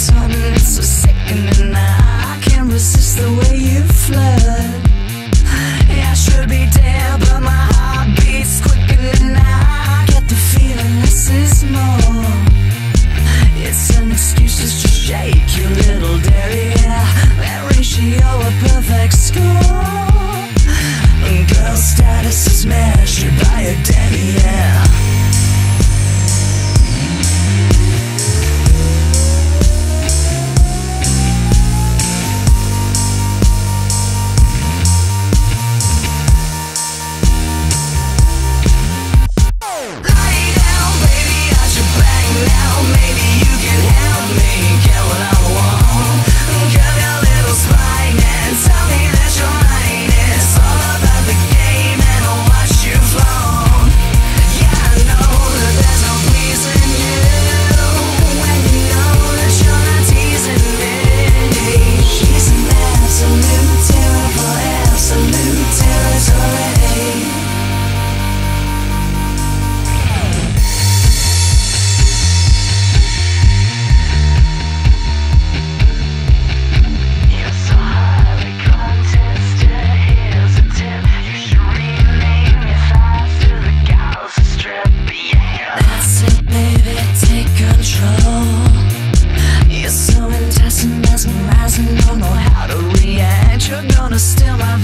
something so sickening. I can't resist the way you flirt. Yeah, I should be dead, but my heart beats quicker than I get the feeling this is more. It's an excuse to just shake your little derriere. That ratio a perfect score. Girl status is measured by a demi-yeah. You're so intense and mesmerizing, don't know how to react. You're gonna steal my